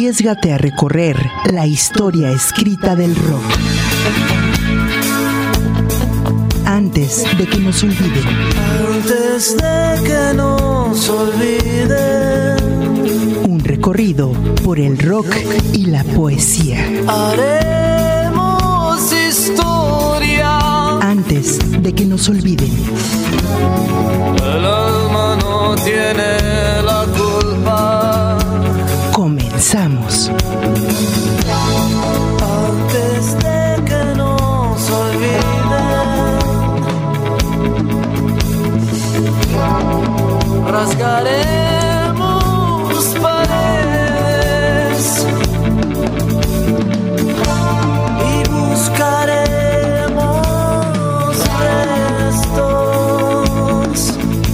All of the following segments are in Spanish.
Arriésgate a recorrer la historia escrita del rock. Antes de que nos olviden. Antes de que nos olviden. Un recorrido por el rock y la poesía. Haremos historia. Antes de que nos olviden. El alma no tiene la culpa. Comenzamos. Antes de que nos olviden, rasgaremos paredes y buscaremos restos.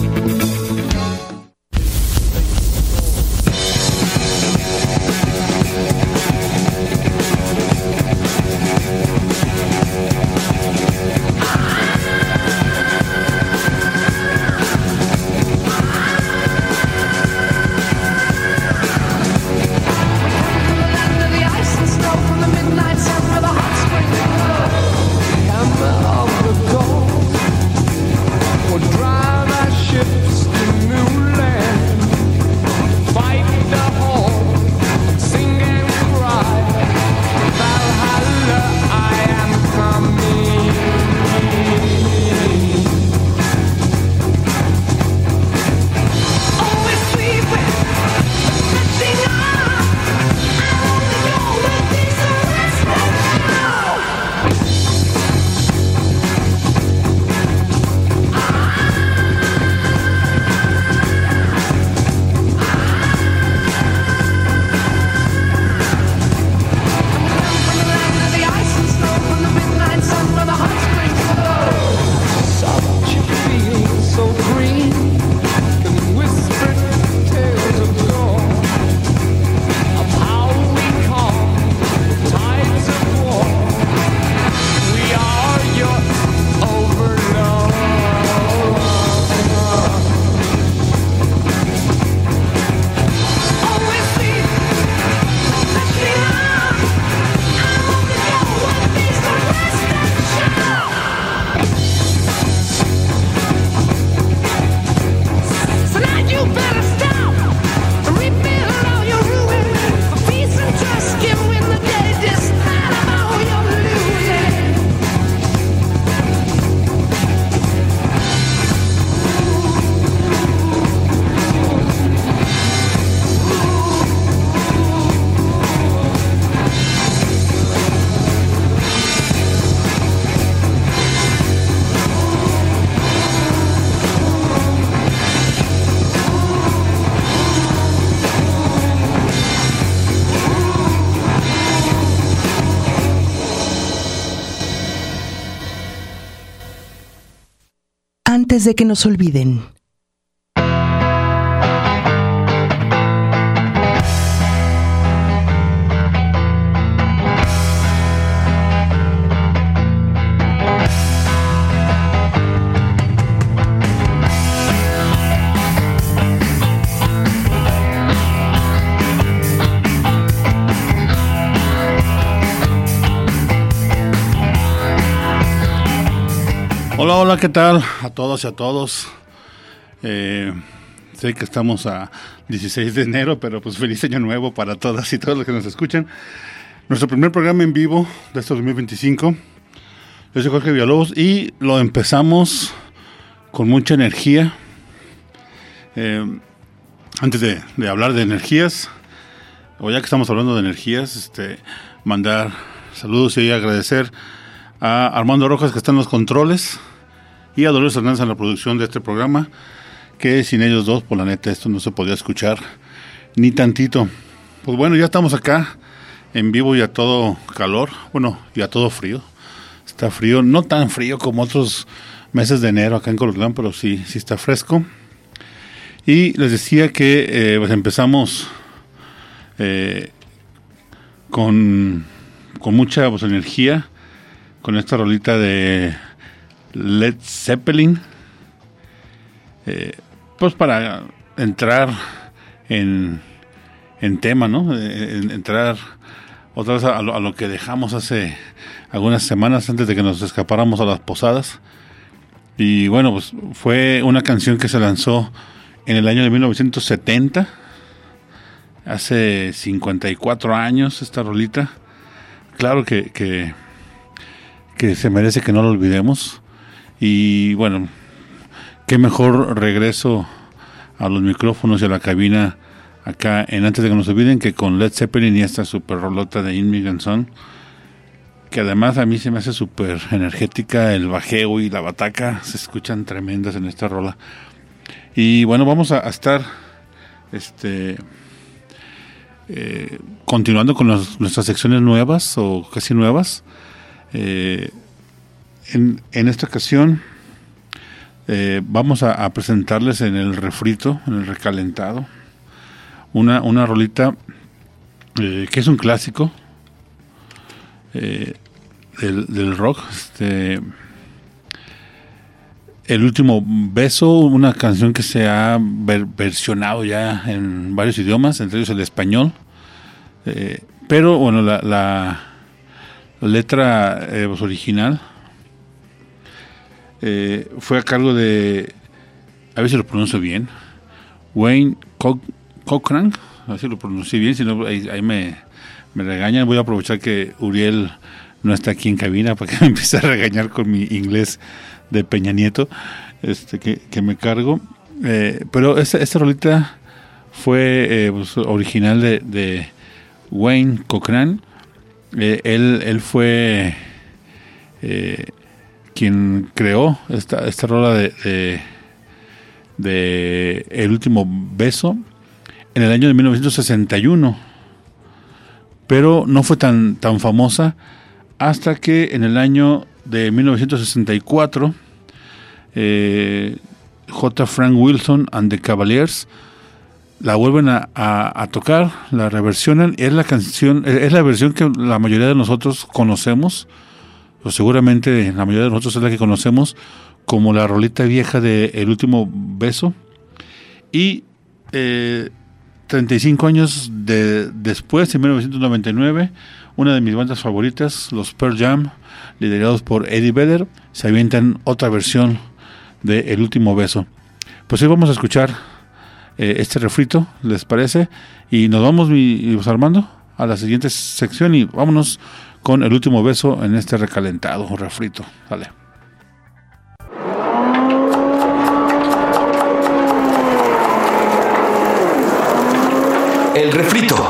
Antes de que nos olviden. Hola, hola, ¿qué tal? A todos y a todos. Sé que estamos a 16 de enero, pero pues feliz año nuevo para todas y todos los que nos escuchan. Nuestro primer programa en vivo de este 2025. Yo soy Jorge Villalobos y lo empezamos con mucha energía. Antes de hablar de energías, o ya que estamos hablando de energías, mandar saludos y agradecer a Armando Rojas, que está en los controles, y a Dolores Hernández en la producción de este programa, que sin ellos dos, por la neta, esto no se podía escuchar ni tantito. Pues bueno, ya estamos acá en vivo y a todo calor, bueno, y a todo frío. Está frío, no tan frío como otros meses de enero acá en Colotlán, pero sí está fresco. Y les decía que pues empezamos con mucha pues, energía, con esta rolita de Led Zeppelin, pues para entrar en en tema, ¿no? Entrar otra vez a lo que dejamos hace algunas semanas antes de que nos escapáramos a las posadas. Y bueno, pues fue una canción que se lanzó en el año de 1970, hace 54 años esta rolita. Claro que se merece que no lo olvidemos. Y bueno, qué mejor regreso a los micrófonos y a la cabina acá en Antes de que nos olviden que con Led Zeppelin y esta super rolota de Immigrant Song, que además a mí se me hace súper energética. El bajeo y la bataca se escuchan tremendas en esta rola. Y bueno, vamos a estar continuando con nuestras secciones nuevas o casi nuevas. En esta ocasión vamos a presentarles en el refrito, en el recalentado, una rolita que es un clásico del rock, El último beso, una canción que se ha versionado ya en varios idiomas, entre ellos el español, pero bueno, la letra original fue a cargo de, a ver si lo pronuncio bien, Wayne Cochran, a ver si lo pronuncié bien, si no ahí me regañan. Voy a aprovechar que Uriel no está aquí en cabina para que me empiece a regañar con mi inglés de Peña Nieto, que me cargo. Pero esta rolita fue pues, original de Wayne Cochran. Él fue quien creó esta rola de El último beso en el año de 1961, pero no fue tan famosa hasta que en el año de 1964 J. Frank Wilson and the Cavaliers la vuelven a tocar, la reversionan. Es la versión que la mayoría de nosotros conocemos, o seguramente la mayoría de nosotros es la que conocemos como la rolita vieja de El último beso. Y 35 años después, en 1999, una de mis bandas favoritas, los Pearl Jam, liderados por Eddie Vedder, se avientan otra versión de El último beso. Pues hoy vamos a escuchar este refrito, ¿les parece? Y nos vamos, Armando, a la siguiente sección y vámonos con El último beso en este recalentado refrito. Dale. El refrito.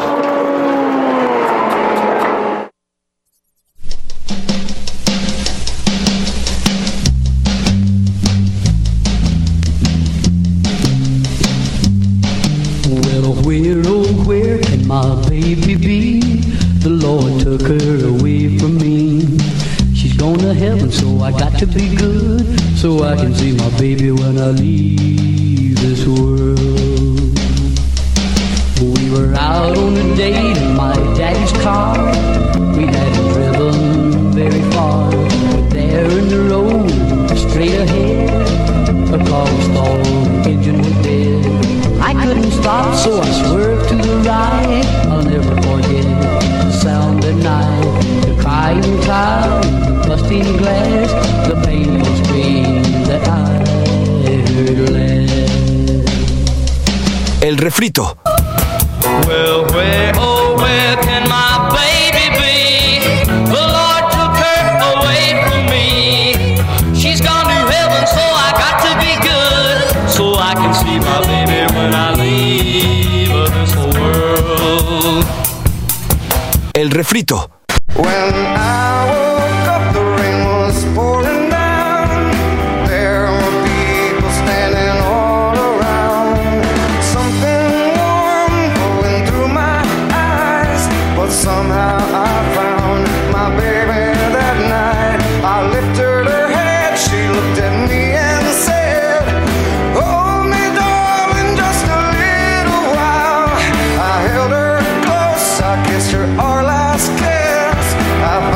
Where can my baby be? The Lord took her away from me. She's gone to heaven, so I got to be good, so I can see my baby when I leave this world. We were out on a date in my daddy's car. We hadn't driven very far, but there in the road, straight ahead, a car was stalled, the engine was dead. I couldn't stop, so I swerved to the right. I'll never forget the sound at night, the crying cloud, the busting glass, the painful scream that I heard last. El refrito. Well, where, oh, where can my baby be? The Lord took her away from me. She's gone to heaven, so I got to be good, so I can see my baby when I leave this world. El refrito. When I woke up, the rain was pouring down. There were people standing all around. Something warm going through my eyes, but somehow I found my baby that night. I lifted her head, she looked at me and said, "Hold me, darling, just a little while." I held her close, I kissed her our last kiss. I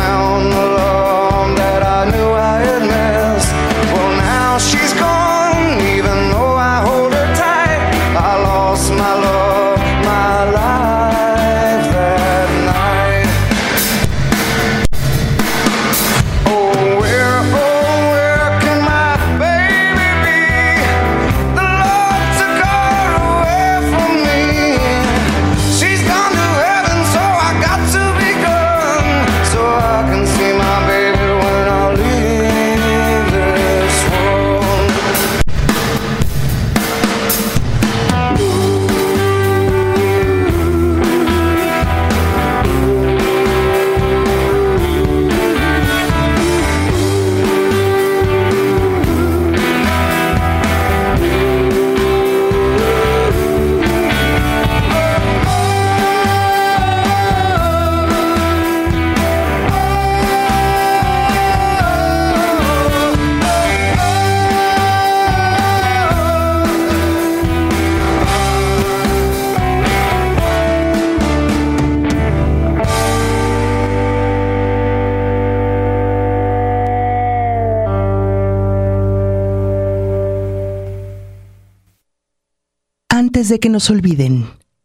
antes de que nos olviden.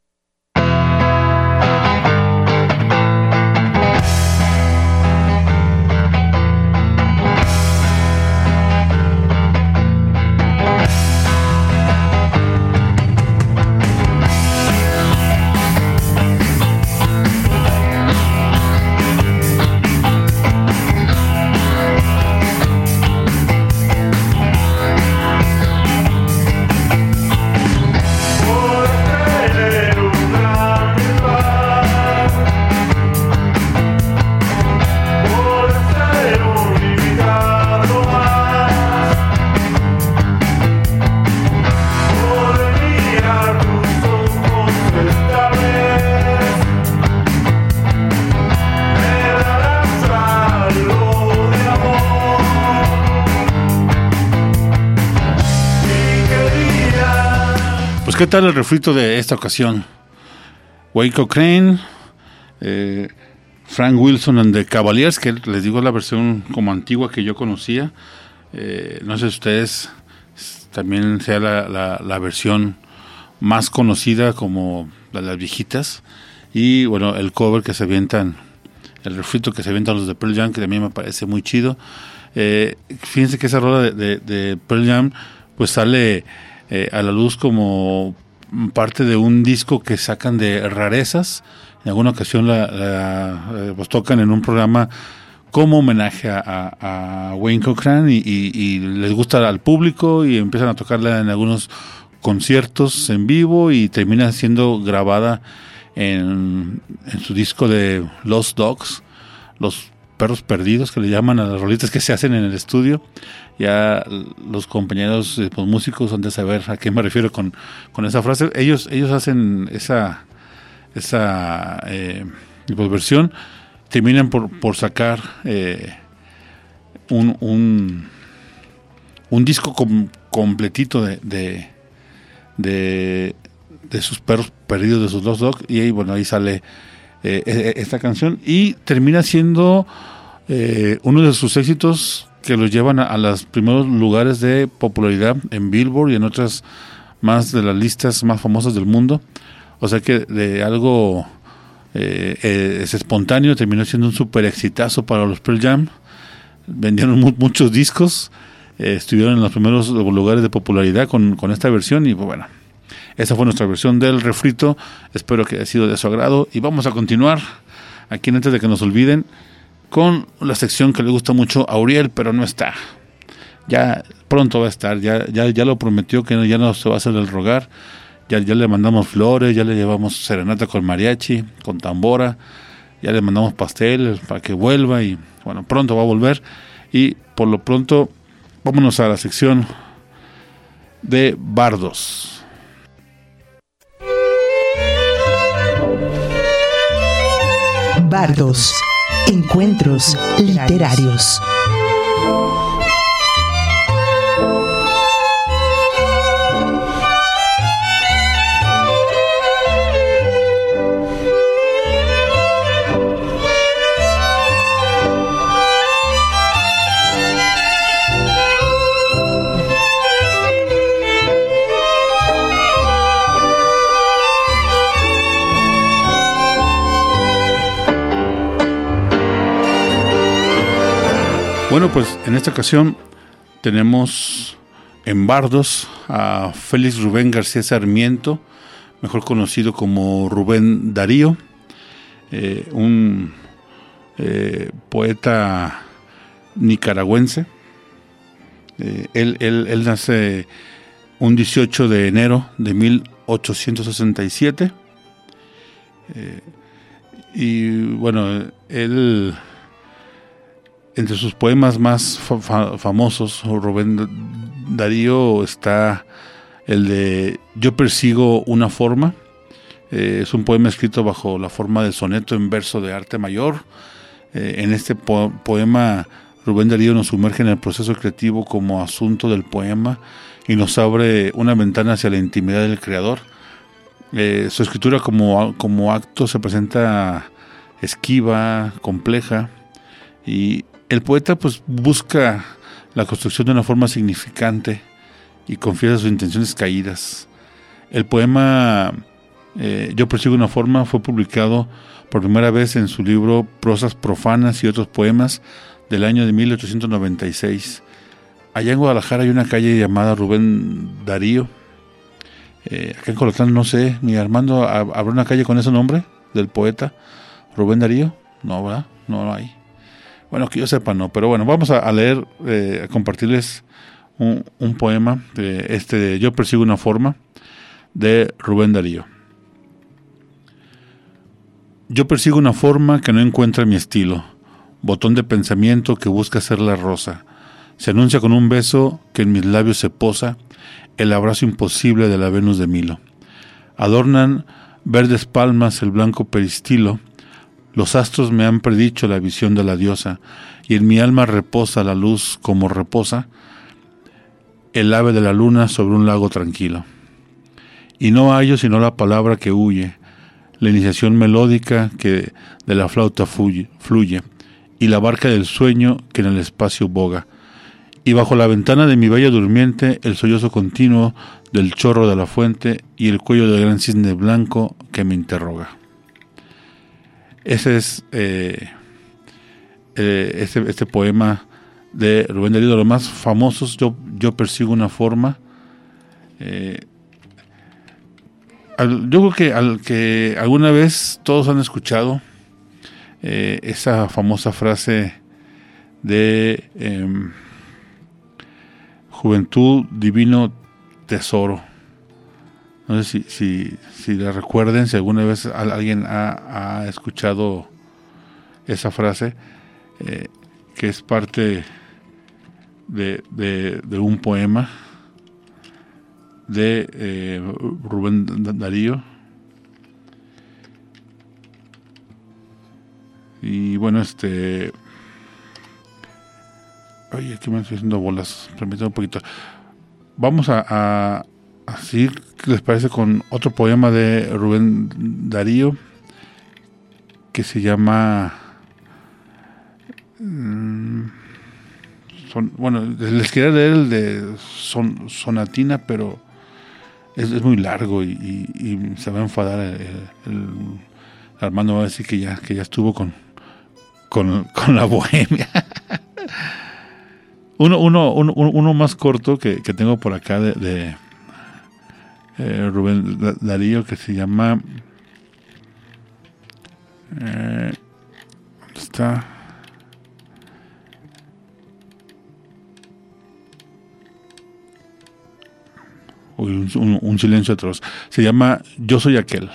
Pues, ¿qué tal el refrito de esta ocasión? Waco Crane, Frank Wilson and the Cavaliers, que les digo es la versión como antigua que yo conocía. No sé si ustedes también sea la versión más conocida como de las viejitas. Y bueno, el cover que se avientan, el refrito que se avientan los de Pearl Jam, que también me parece muy chido. Fíjense que esa rola de Pearl Jam pues sale a la luz como parte de un disco que sacan de rarezas. En alguna ocasión pues tocan en un programa como homenaje a Wayne Cochran y les gusta al público y empiezan a tocarla en algunos conciertos en vivo y termina siendo grabada en su disco de Lost Dogs, los perros perdidos que le llaman a las rolitas que se hacen en el estudio. Ya los compañeros pues, músicos han de saber a qué me refiero con esa frase. Ellos hacen esa pues, versión, terminan por sacar un disco completito de sus perros perdidos, de sus Lost Dogs, y ahí, bueno, ahí sale esta canción y termina siendo uno de sus éxitos que los llevan a los primeros lugares de popularidad en Billboard y en otras más de las listas más famosas del mundo. O sea que de algo es espontáneo, terminó siendo un súper exitazo para los Pearl Jam. Vendieron muchos discos, estuvieron en los primeros lugares de popularidad con esta versión y bueno, esa fue nuestra versión del refrito. Espero que haya sido de su agrado y vamos a continuar aquí antes de que nos olviden con la sección que le gusta mucho a Uriel, pero no está. Ya pronto va a estar, ya lo prometió que ya no se va a hacer el rogar. Ya le mandamos flores, ya le llevamos serenata con mariachi, con tambora, ya le mandamos pastel para que vuelva y bueno, pronto va a volver. Y por lo pronto, vámonos a la sección de bardos. Bardos, encuentros literarios. Bueno, pues en esta ocasión tenemos en bardos a Félix Rubén García Sarmiento, mejor conocido como Rubén Darío, un poeta nicaragüense. Él nace un 18 de enero de 1867 y bueno, él... Entre sus poemas más famosos, Rubén Darío, está el de Yo persigo una forma. Es un poema escrito bajo la forma de soneto en verso de arte mayor. En este poema, Rubén Darío nos sumerge en el proceso creativo como asunto del poema y nos abre una ventana hacia la intimidad del creador. Su escritura como acto se presenta esquiva, compleja, y el poeta pues busca la construcción de una forma significante y confiesa sus intenciones caídas. El poema Yo persigo una forma fue publicado por primera vez en su libro Prosas profanas y otros poemas del año de 1896. Allá en Guadalajara hay una calle llamada Rubén Darío. Acá en Colotlán no sé, mi Armando, ¿habrá una calle con ese nombre del poeta Rubén Darío? No, ¿verdad? No hay. Bueno, que yo sepa no, pero bueno, vamos a leer, a compartirles un poema de Yo persigo una forma de Rubén Darío. Yo persigo una forma que no encuentra mi estilo, botón de pensamiento que busca ser la rosa. Se anuncia con un beso que en mis labios se posa, el abrazo imposible de la Venus de Milo. Adornan verdes palmas el blanco peristilo, los astros me han predicho la visión de la diosa, y en mi alma reposa la luz como reposa el ave de la luna sobre un lago tranquilo. Y no hallo sino la palabra que huye, la iniciación melódica que de la flauta fluye, y la barca del sueño que en el espacio boga. Y bajo la ventana de mi bella durmiente, el sollozo continuo del chorro de la fuente y el cuello del gran cisne blanco que me interroga. Ese es este poema de Rubén Darío, de los más famosos. Yo persigo una forma. Yo creo que alguna vez todos han escuchado esa famosa frase de juventud, divino tesoro. No sé si la recuerden, si alguna vez alguien ha escuchado esa frase, que es parte de un poema de Rubén Darío. Y bueno, oye, aquí me estoy haciendo bolas, permítanme un poquito. Vamos a seguir, ¿qué les parece? Con otro poema de Rubén Darío que se llama les quería leer el de Sonatina, pero es muy largo y se va a enfadar el Armando, va a decir que ya estuvo con la bohemia. Uno más corto que tengo por acá de Rubén Darío, que se llama ¿dónde está? Uy, un silencio atroz. Se llama Yo soy aquel.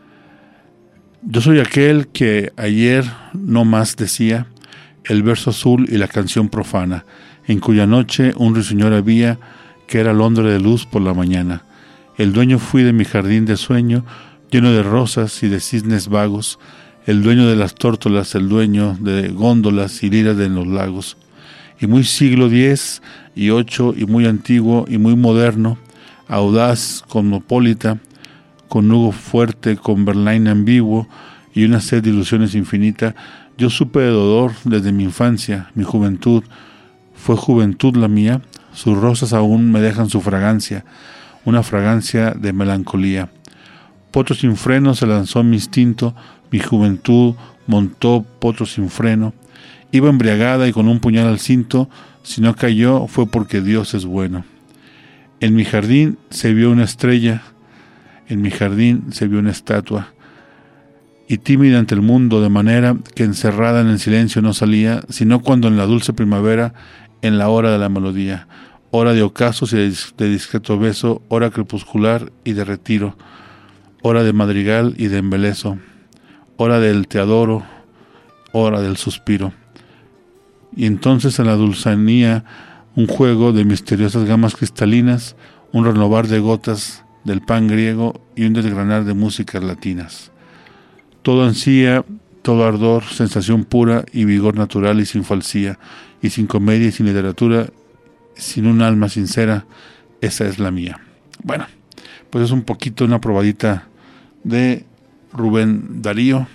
Yo soy aquel que ayer no más decía el verso azul y la canción profana, en cuya noche un ruiseñor había que era Londres de luz por la mañana. El dueño fui de mi jardín de sueño, lleno de rosas y de cisnes vagos, el dueño de las tórtolas, el dueño de góndolas y liras de los lagos. Y muy siglo X y VIII, y muy antiguo y muy moderno, audaz, cosmopolita, con nudo fuerte, con Verlaine ambiguo y una sed de ilusiones infinita, yo supe de dolor desde mi infancia, mi juventud, fue juventud la mía, sus rosas aún me dejan su fragancia, una fragancia de melancolía. Potro sin freno se lanzó mi instinto, mi juventud montó potro sin freno, iba embriagada y con un puñal al cinto, si no cayó fue porque Dios es bueno. En mi jardín se vio una estrella, en mi jardín se vio una estatua, y tímida ante el mundo, de manera que encerrada en el silencio no salía, sino cuando en la dulce primavera, en la hora de la melodía, hora de ocasos y de discreto beso, hora crepuscular y de retiro, hora de madrigal y de embeleso, hora del te adoro, hora del suspiro. Y entonces en la dulzanía un juego de misteriosas gamas cristalinas, un renovar de gotas del pan griego y un desgranar de músicas latinas. Todo ansía, todo ardor, sensación pura y vigor natural y sin falsía, y sin comedia y sin literatura, sin un alma sincera, esa es la mía. Bueno, pues es un poquito una probadita de Rubén Darío,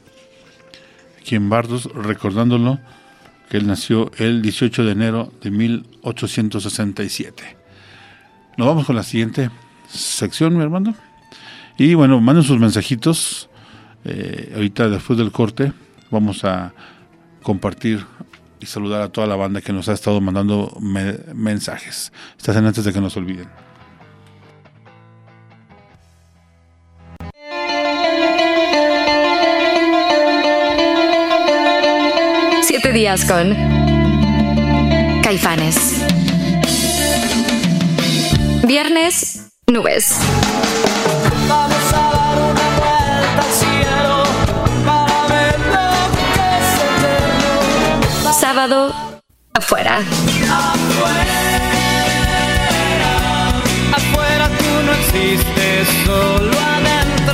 aquí en Bardos, recordándolo que él nació el 18 de enero de 1867. Nos vamos con la siguiente sección, mi hermano. Y bueno, manden sus mensajitos. Ahorita, después del corte, vamos a compartir y saludar a toda la banda que nos ha estado mandando mensajes. Estás en antes de que nos olviden. Siete días con Caifanes. Viernes, nubes. Vamos a dar una vuelta al cielo para ver lo que es eterno. Sábado, afuera. Afuera tú no existes, solo adentro.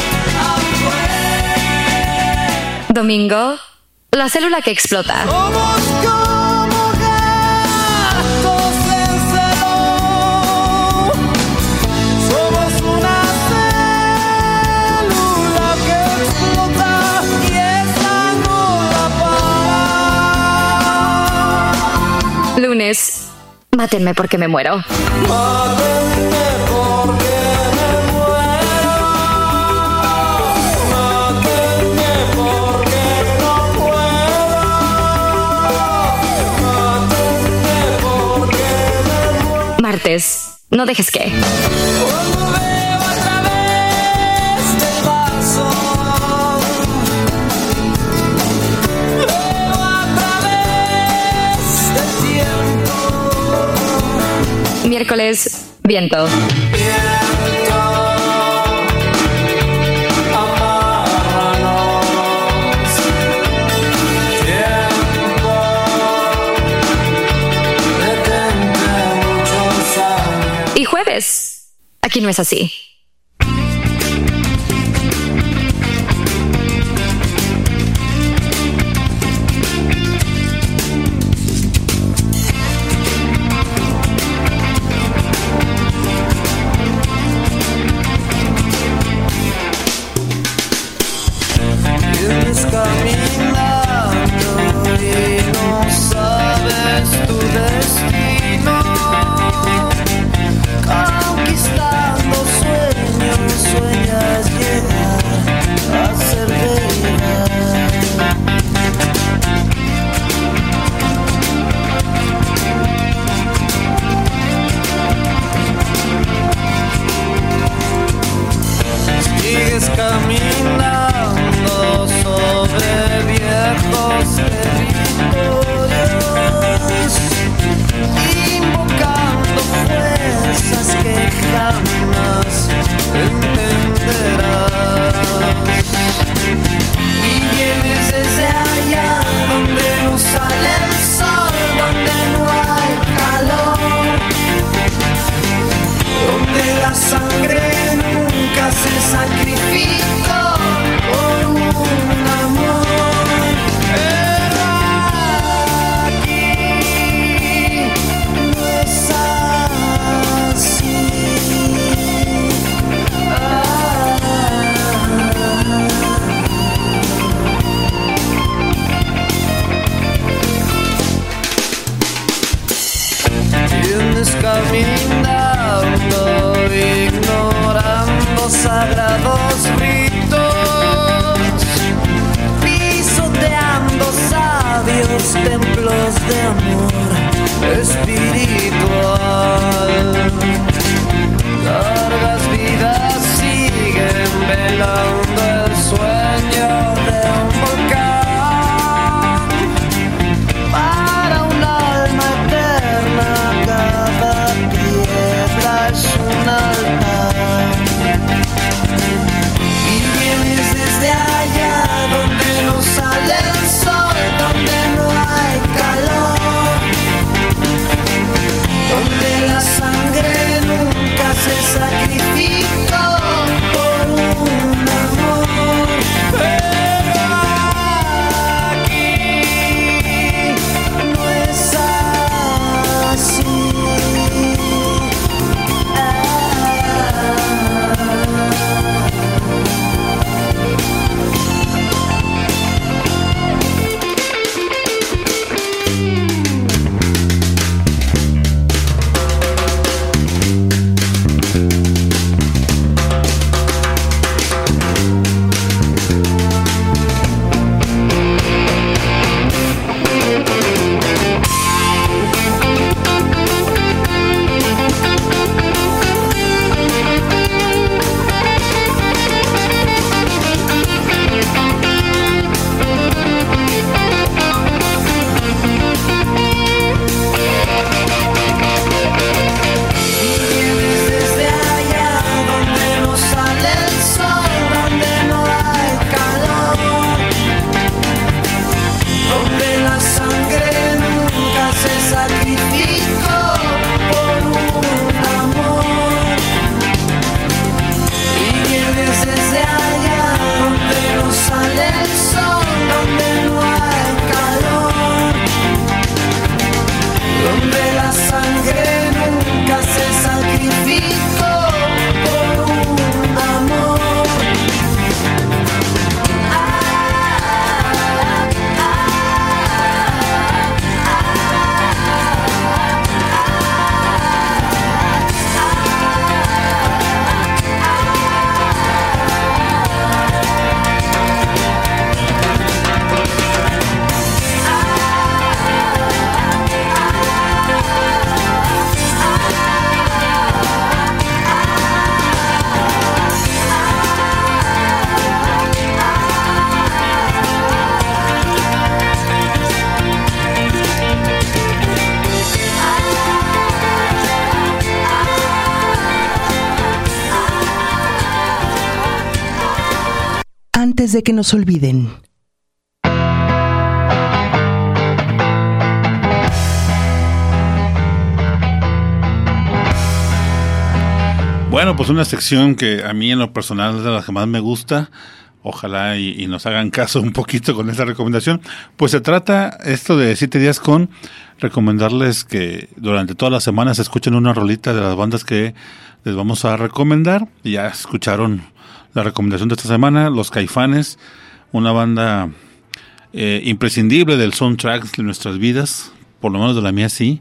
Domingo, la célula que explota. Somos como gatos en celo. Somos una célula que explota y esa no la para. Lunes, mátenme porque me muero. Mátenme porque me muero. Mátenme porque no puedo. Mátenme porque me muero. Martes, no dejes que. Cuando veo a través del vaso, veo a través del tiempo. Miércoles, viento. Viento, amárranos. Tiempo, detente muchos años. Y jueves, aquí no es así. Vienes caminando y no sabes tu destino, conquistando sueños, sueñas llegar a ser verdad. Sigues caminando sobre viejos territorios, invocando fuerzas que jamás entenderás. Y vienes desde allá donde no sale el sol, donde no hay calor, donde la sangre nunca se sacrificó. antes de que nos olviden. Bueno, pues una sección que a mí en lo personal es de las que más me gusta. Ojalá y nos hagan caso un poquito con esta recomendación. Pues se trata esto de 7 días con recomendarles que durante todas las semanas escuchen una rolita de las bandas que les vamos a recomendar. Y ya escucharon la recomendación de esta semana, Los Caifanes, una banda imprescindible del soundtrack de nuestras vidas, por lo menos de la mía sí.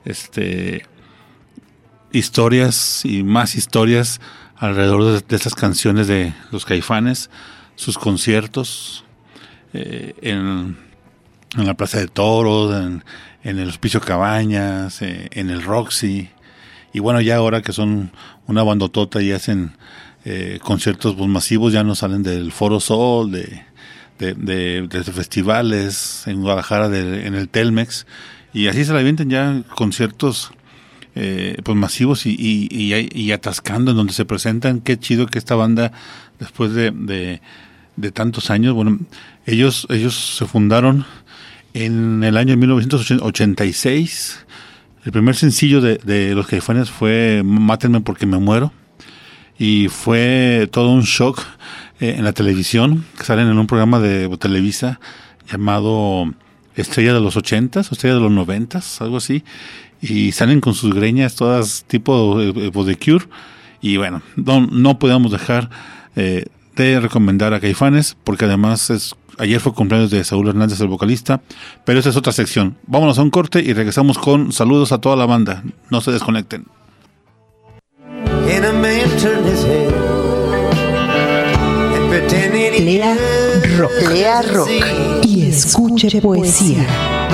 Historias y más historias alrededor de estas canciones de Los Caifanes, sus conciertos en la Plaza de Toros, en el Hospicio Cabañas, en el Roxy, y bueno, ya ahora que son una bandotota y hacen conciertos pues, masivos, ya no salen del Foro Sol, de festivales en Guadalajara, en el Telmex, y así se la avientan ya conciertos pues masivos y atascando en donde se presentan. Qué chido que esta banda, después de tantos años, bueno, ellos se fundaron en el año 1986. El primer sencillo de Los Caifanes fue Mátenme porque me muero, y fue todo un shock en la televisión, que salen en un programa de Televisa llamado Estrella de los 80s, o Estrella de los 90s, algo así, y salen con sus greñas todas tipo de Cure. Y bueno, no podíamos dejar de recomendar a Caifanes, porque además ayer fue cumpleaños de Saúl Hernández, el vocalista, pero esa es otra sección. Vámonos a un corte y regresamos con saludos a toda la banda. No se desconecten. Lea rock y escuche poesía.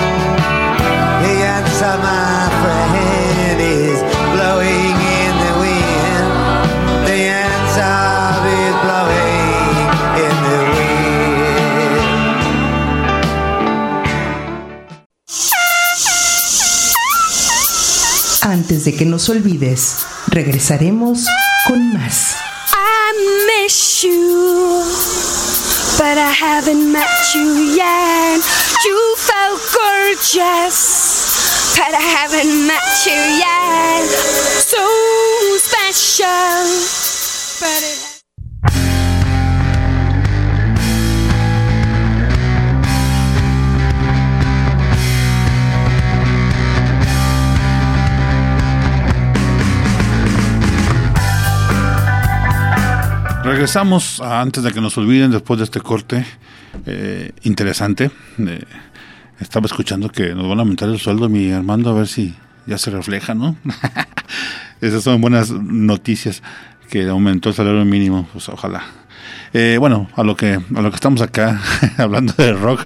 Antes de que nos olvides, regresaremos con más. I miss you, but I haven't met you yet. You felt gorgeous, but I haven't met you yet. So special, but it Regresamos antes de que nos olviden, después de este corte interesante. Estaba escuchando que nos van a aumentar el sueldo, mi Armando, a ver si ya se refleja, ¿no? Esas son buenas noticias, que aumentó el salario mínimo, pues ojalá. Bueno, a lo que estamos acá hablando de rock,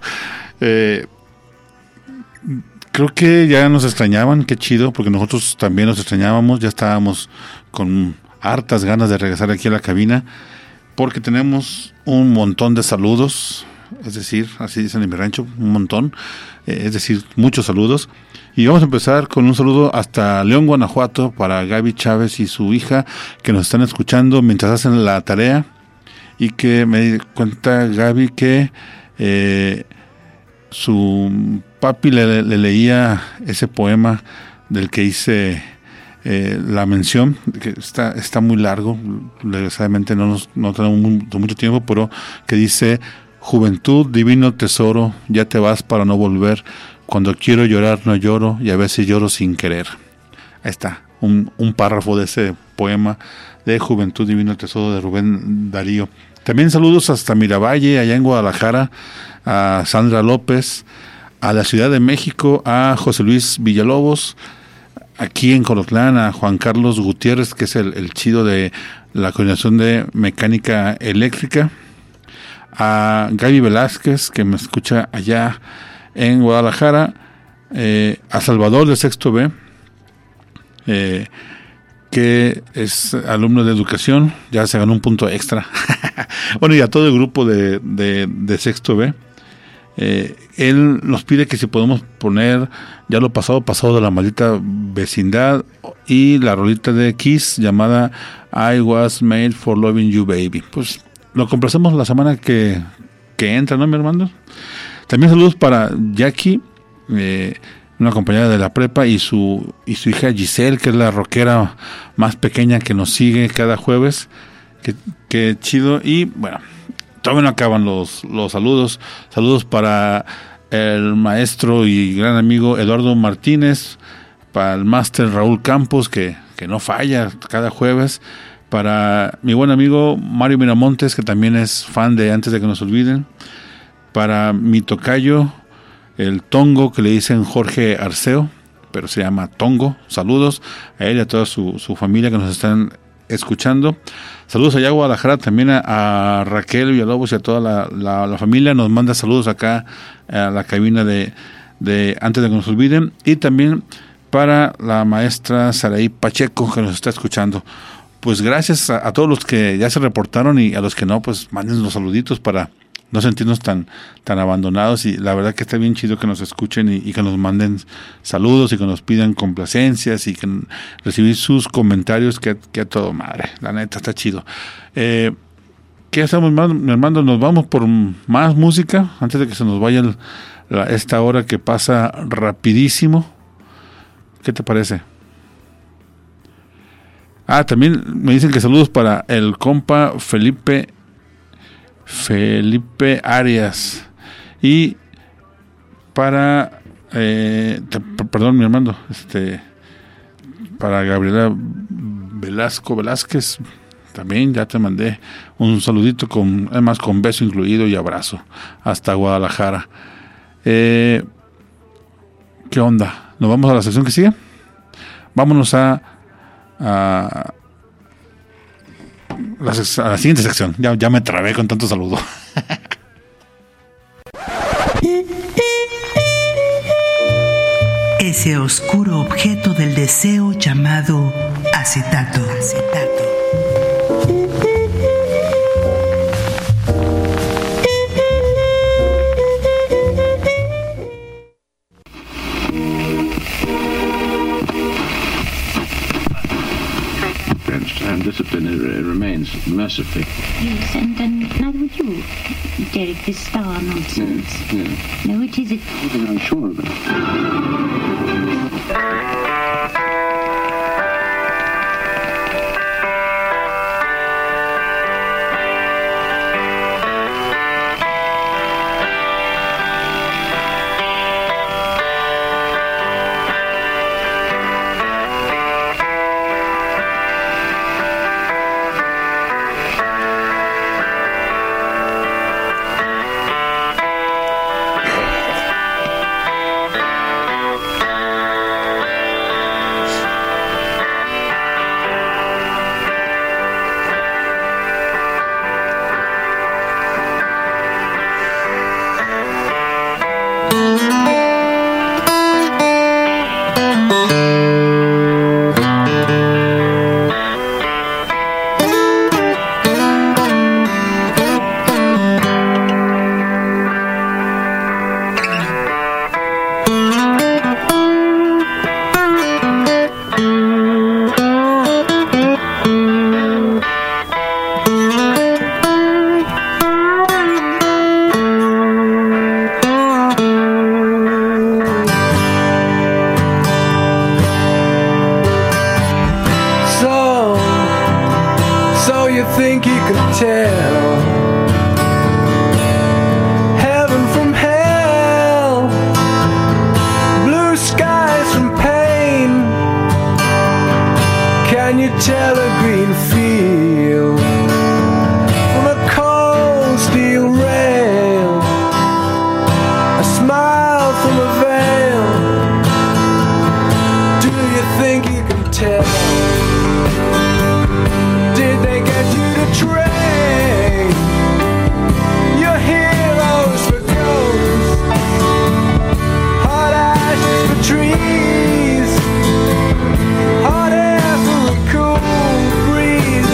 creo que ya nos extrañaban, qué chido, porque nosotros también nos extrañábamos, ya estábamos con hartas ganas de regresar aquí a la cabina, porque tenemos un montón de saludos, es decir, así dicen en mi rancho, un montón, es decir, muchos saludos. Y vamos a empezar con un saludo hasta León, Guanajuato, para Gaby Chávez y su hija, que nos están escuchando mientras hacen la tarea, y que me di cuenta Gaby que su papi le leía ese poema del que hice la mención, que está muy largo, desgraciadamente no tenemos mucho tiempo, pero que dice: juventud, divino tesoro, ya te vas para no volver, cuando quiero llorar no lloro, y a veces lloro sin querer. Ahí está, un párrafo de ese poema de Juventud, divino tesoro, de Rubén Darío. También saludos hasta Miravalle, allá en Guadalajara, a Sandra López, a la Ciudad de México, a José Luis Villalobos, aquí en Colotlán a Juan Carlos Gutiérrez, que es el chido de la coordinación de mecánica eléctrica, a Gaby Velázquez, que me escucha allá en Guadalajara, a Salvador de Sexto B, que es alumno de educación, ya se ganó un punto extra. Bueno, y a todo el grupo de Sexto B. Él nos pide que si podemos poner ya lo pasado de la maldita vecindad y la rolita de Kiss llamada I Was Made for Loving You Baby. Pues lo complacemos la semana que entra, ¿no, mi hermano? También saludos para Jackie, una compañera de la prepa, y su hija Giselle, que es la rockera más pequeña que nos sigue cada jueves. Qué chido. Y bueno, todavía no acaban los saludos. Saludos para el maestro y gran amigo Eduardo Martínez, para el máster Raúl Campos, que no falla cada jueves, para mi buen amigo Mario Miramontes, que también es fan de Antes de que nos olviden, para mi tocayo, el Tongo, que le dicen Jorge Arceo, pero se llama Tongo. Saludos a él y a toda su familia que nos están escuchando. Saludos allá a Guadalajara, también a Raquel Villalobos y a toda la familia. Nos manda saludos acá a la cabina de Antes de que nos olviden. Y también para la maestra Saraí Pacheco, que nos está escuchando. Pues gracias a todos los que ya se reportaron, y a los que no, pues manden los saluditos para no sentirnos tan abandonados. Y la verdad que está bien chido que nos escuchen y que nos manden saludos y que nos pidan complacencias y que recibir sus comentarios, que a todo madre. La neta está chido. ¿Qué hacemos, mi hermano? Nos vamos por más música antes de que se nos vaya esta hora que pasa rapidísimo. ¿Qué te parece? También me dicen que saludos para el compa Felipe Arias, y para perdón, mi hermano, para Gabriela Velázquez, también ya te mandé un saludito además con beso incluido y abrazo hasta Guadalajara. ¿Qué onda? ¿Nos vamos a la sección que sigue? Vámonos a la siguiente sección. Ya me trabé con tanto saludo. Ese oscuro objeto del deseo llamado acetato. And discipline remains mercifully. Yes, and neither would you, Derek, this star nonsense. Yes. No, it isn't. I'm sure of it. Trees, hot air for a cool breeze.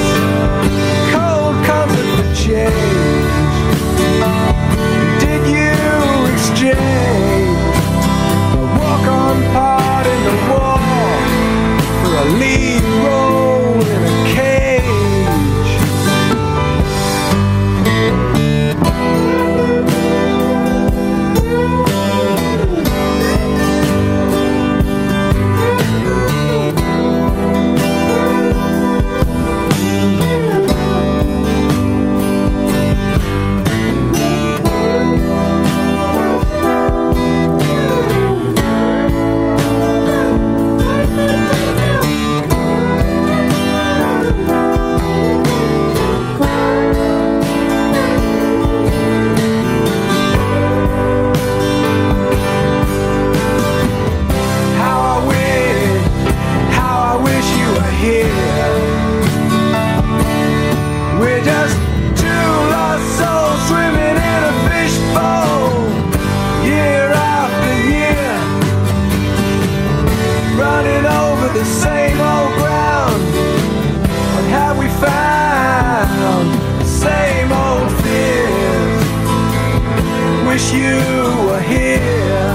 wish you were here.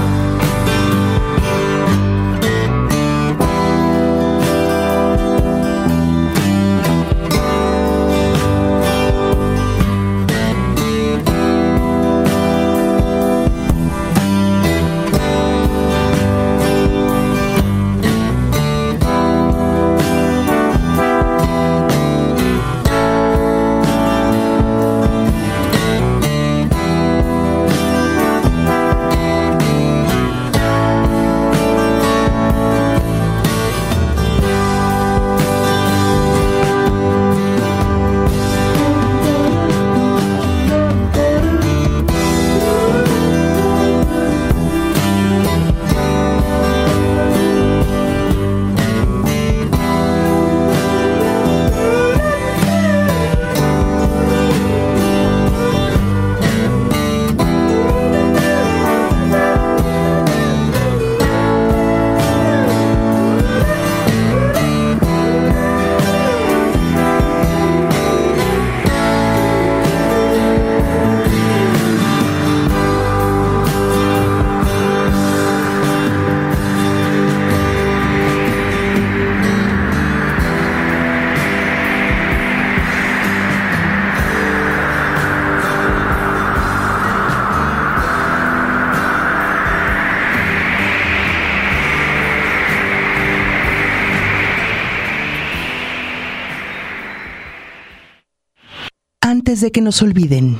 Antes de que nos olviden.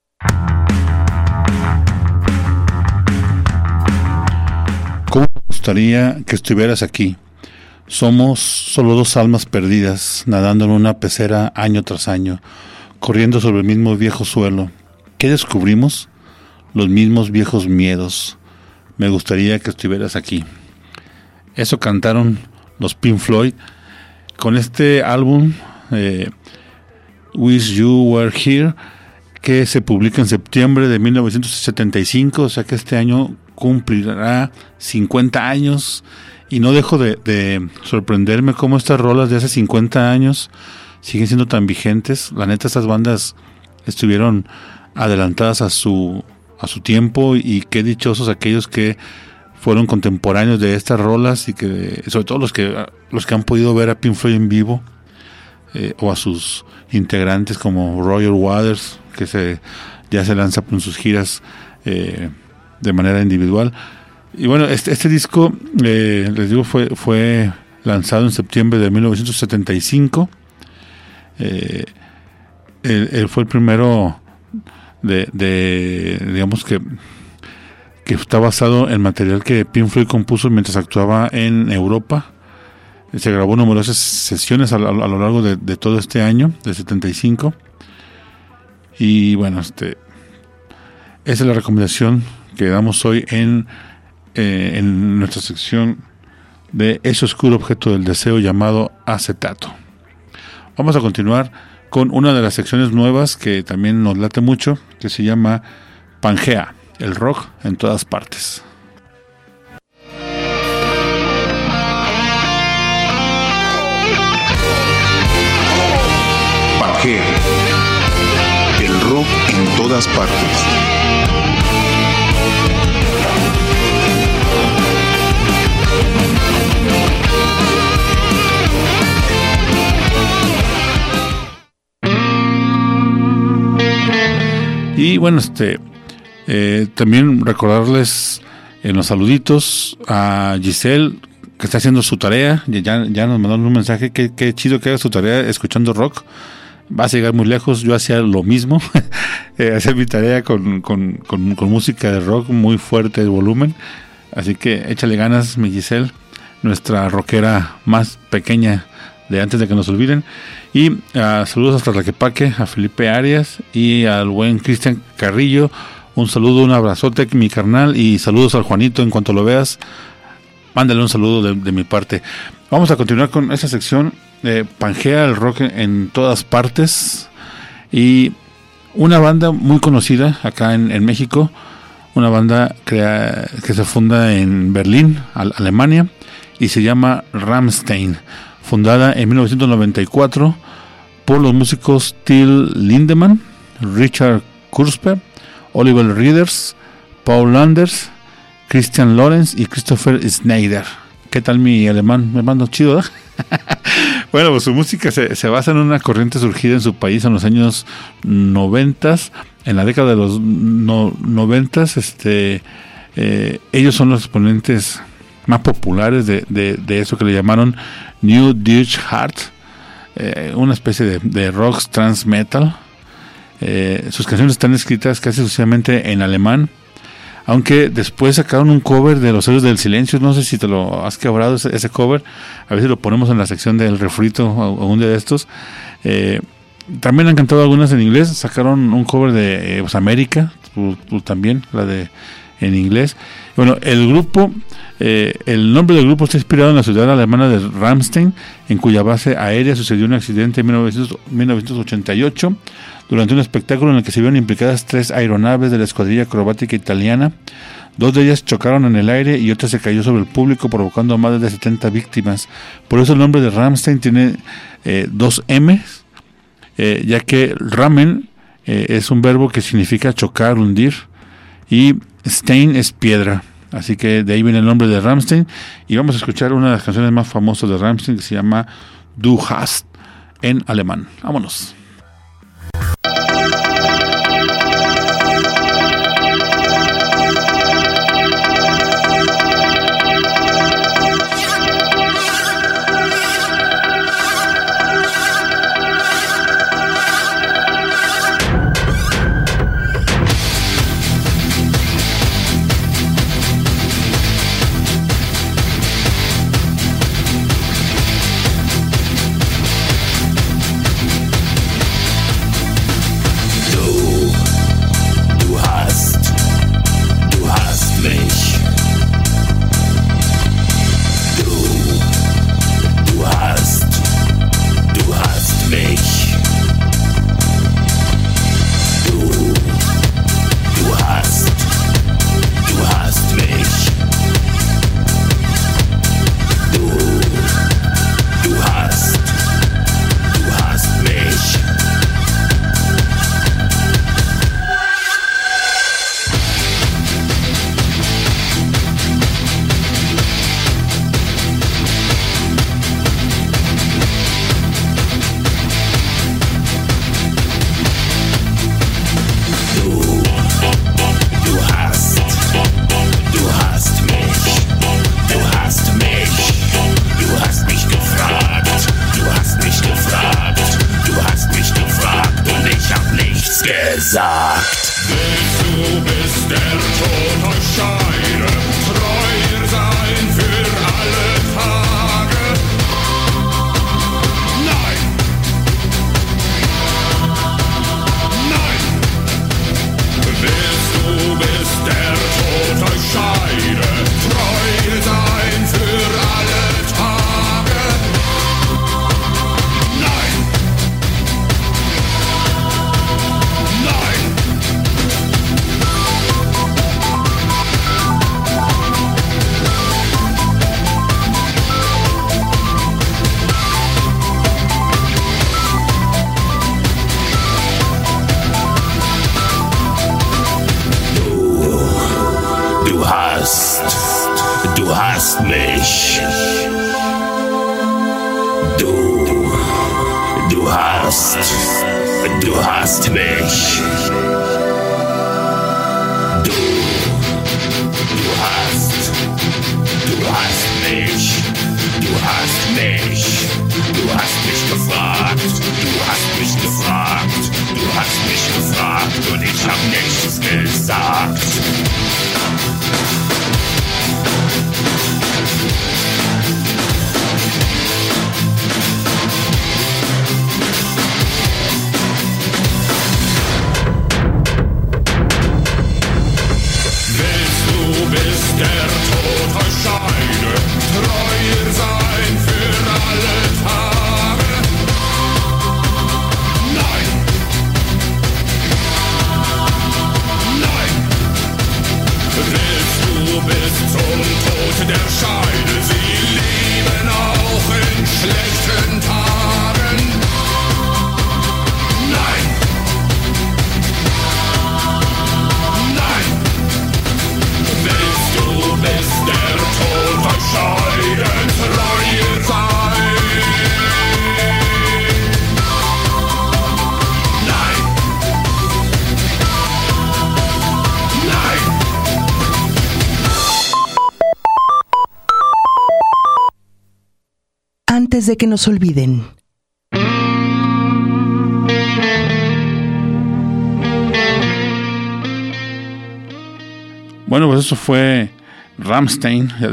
¿Cómo me gustaría que estuvieras aquí? Somos solo dos almas perdidas, nadando en una pecera año tras año, corriendo sobre el mismo viejo suelo. ¿Qué descubrimos? Los mismos viejos miedos. Me gustaría que estuvieras aquí. Eso cantaron los Pink Floyd con este álbum Wish You Were Here, que se publica en septiembre de 1975, o sea que este año cumplirá 50 años, y no dejo de sorprenderme cómo estas rolas de hace 50 años siguen siendo tan vigentes. La neta, estas bandas estuvieron adelantadas a su tiempo, y qué dichosos aquellos que fueron contemporáneos de estas rolas, y que sobre todo los que han podido ver a Pink Floyd en vivo, o a sus integrantes como Roger Waters, que ya se lanza en sus giras de manera individual. Y bueno, este disco, les digo, fue lanzado en septiembre de 1975. Él fue el primero digamos que está basado en material que Pink Floyd compuso mientras actuaba en Europa. Se grabó numerosas sesiones a lo largo de todo este año, de 75. Y bueno, esa es la recomendación que damos hoy en nuestra sección de ese oscuro objeto del deseo llamado acetato. Vamos a continuar con una de las secciones nuevas que también nos late mucho, que se llama Pangea, el rock en todas partes. Pangea, el rock en todas partes. Y bueno, también recordarles en los saluditos a Giselle, que está haciendo su tarea. Ya nos mandaron un mensaje, que chido que haga su tarea escuchando rock. Vas a llegar muy lejos. Yo hacía lo mismo, hacer mi tarea con música de rock muy fuerte de volumen. Así que échale ganas, mi Giselle, nuestra rockera más pequeña de antes de que nos olviden. Y saludos hasta Tlaquepaque, a Felipe Arias y al buen Cristian Carrillo. Un saludo, un abrazote, mi carnal, y saludos al Juanito. En cuanto lo veas, mándale un saludo de mi parte. Vamos a continuar con esta sección de Pangea, el rock en todas partes. Y una banda muy conocida acá en México, una banda que se funda en Berlín, Alemania, y se llama Rammstein, fundada en 1994 por los músicos Till Lindemann, Richard Kurzpe, Oliver Rieders, Paul Landers, Christian Lorenz y Christopher Schneider. ¿Qué tal mi alemán? Me mando chido, ¿eh? Bueno, pues su música se basa en una corriente surgida en su país en los años 90, en la década de los 90. Ellos son los exponentes más populares de eso que le llamaron New Deutsche Art, una especie de rock trans metal. Sus canciones están escritas casi exclusivamente en alemán, aunque después sacaron un cover de Los Héroes del Silencio. No sé si te lo has quebrado ese cover, a ver si lo ponemos en la sección del refrito algún día de estos. También han cantado algunas en inglés, sacaron un cover de América, tú también, la de en inglés. Bueno, el grupo, el nombre del grupo está inspirado en la ciudad alemana de Ramstein, en cuya base aérea sucedió un accidente en 1988, durante un espectáculo en el que se vieron implicadas 3 aeronaves de la escuadrilla acrobática italiana. 2 de ellas chocaron en el aire y otra se cayó sobre el público, provocando a más de 70 víctimas. Por eso el nombre de Ramstein tiene 2 M's, ya que Ramen es un verbo que significa chocar, hundir, y Stein es piedra. Así que de ahí viene el nombre de Ramstein. Y vamos a escuchar una de las canciones más famosas de Ramstein, que se llama Du hast, en alemán. Vámonos. antes de que nos olviden. Bueno, pues eso fue Rammstein. Ya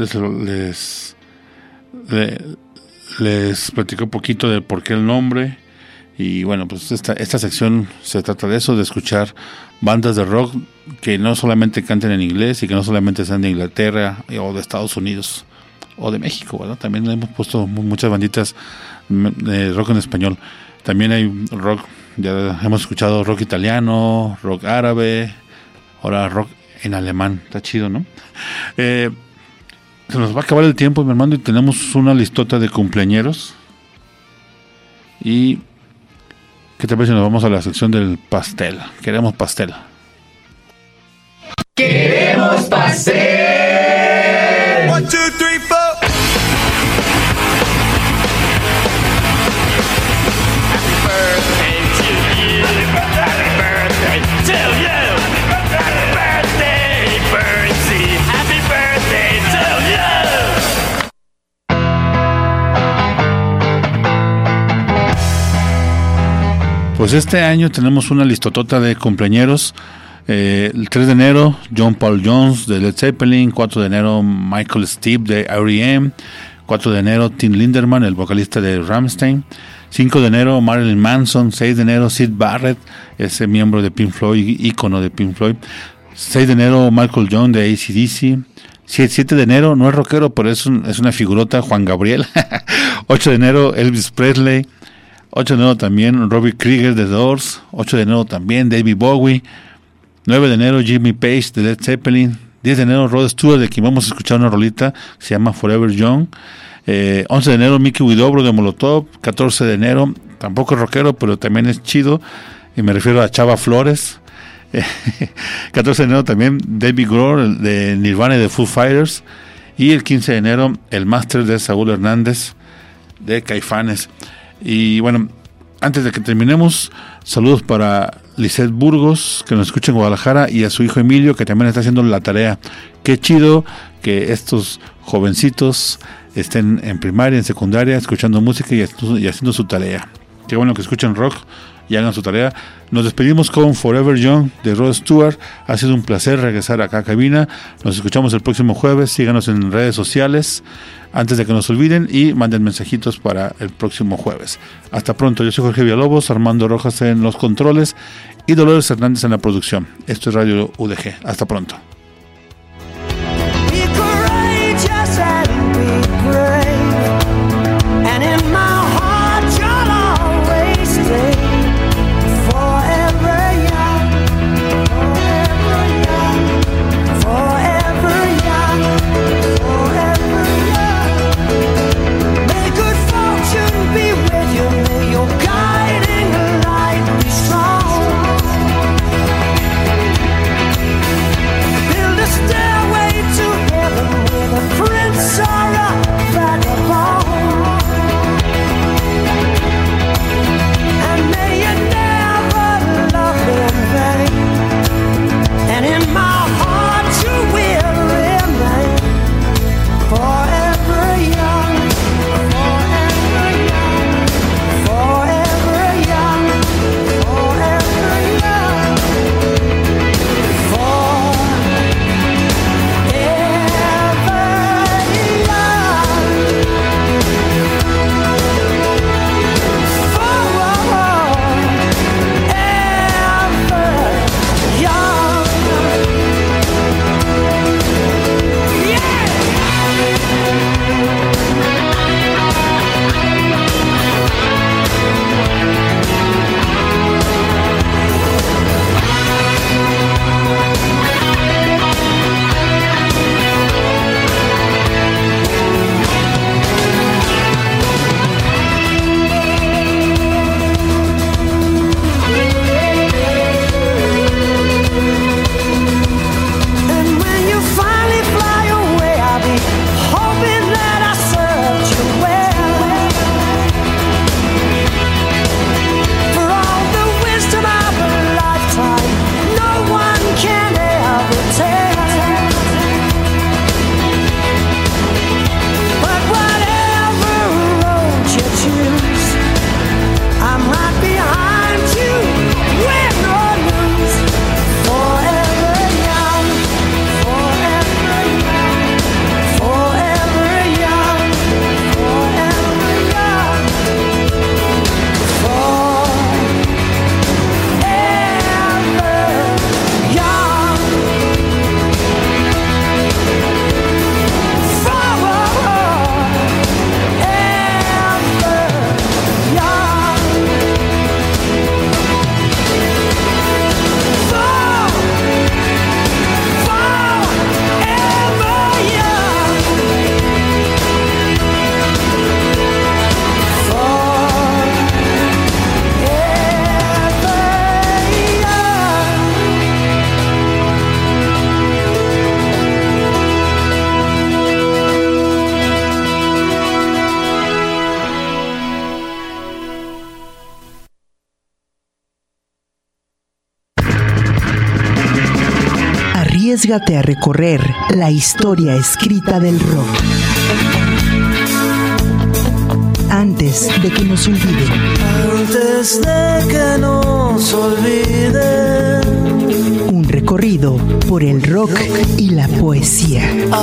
les platiqué un poquito de por qué el nombre. Y bueno, pues esta sección se trata de eso, de escuchar bandas de rock que no solamente canten en inglés y que no solamente sean de Inglaterra o de Estados Unidos o de México, ¿verdad? También hemos puesto muchas banditas de rock en español. También hay rock, ya hemos escuchado rock italiano, rock árabe, ahora rock en alemán. Está chido, ¿no? Se nos va a acabar el tiempo, mi hermano, y tenemos una listota de cumpleañeros. Y ¿qué te parece si nos vamos a la sección del pastel? Queremos pastel. Queremos pastel. 1, 2, 3, 4. Happy birthday to you. Happy birthday to you. Happy birthday, Bertie. Happy birthday to you. Pues este año tenemos una listotota de cumpleañeros. El 3 de enero, John Paul Jones de Led Zeppelin. 4 de enero, Michael Stipe de R.E.M. 4 de enero, Tim Lindemann, el vocalista de Rammstein. 5 de enero, Marilyn Manson. 6 de enero, Syd Barrett, ese miembro de Pink Floyd, ícono de Pink Floyd. 6 de enero, Michael Young de AC/DC. 7 de enero, no es rockero, pero es una figurota, Juan Gabriel. 8 de enero, Elvis Presley. 8 de enero también, Robbie Krieger de The Doors. 8 de enero también, David Bowie. 9 de enero, Jimmy Page de Led Zeppelin. 10 de enero, Rod Stewart, de quien vamos a escuchar una rolita, se llama Forever Young. 11 de enero, Mickey Widobro de Molotov. 14 de enero, tampoco es rockero, pero también es chido, y me refiero a Chava Flores. 14 de enero también, David Grohl de Nirvana y de Foo Fighters. Y el 15 de enero, el máster de Saúl Hernández de Caifanes. Y bueno, antes de que terminemos, saludos para Lisette Burgos, que nos escucha en Guadalajara, y a su hijo Emilio, que también está haciendo la tarea. Qué chido que estos jovencitos estén en primaria, en secundaria, escuchando música y haciendo su tarea. Qué bueno que escuchen rock y hagan su tarea. Nos despedimos con Forever Young de Rod Stewart. Ha sido un placer regresar acá a cabina. Nos escuchamos el próximo jueves. Síganos en redes sociales antes de que nos olviden y manden mensajitos para el próximo jueves. Hasta pronto. Yo soy Jorge Villalobos, Armando Rojas en los controles y Dolores Hernández en la producción. Esto es Radio UDG. Hasta pronto. arriésgate a recorrer la historia escrita del rock. Antes de que nos olviden. Antes de que nos olviden. Un recorrido por el rock y la poesía.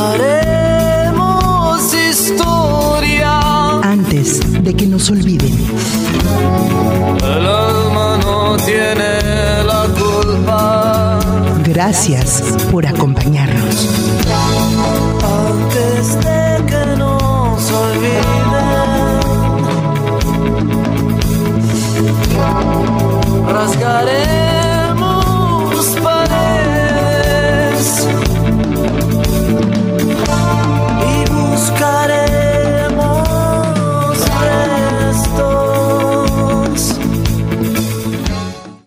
Haremos historia. Antes de que nos olviden. El alma no tiene la culpa. Gracias por acompañarnos.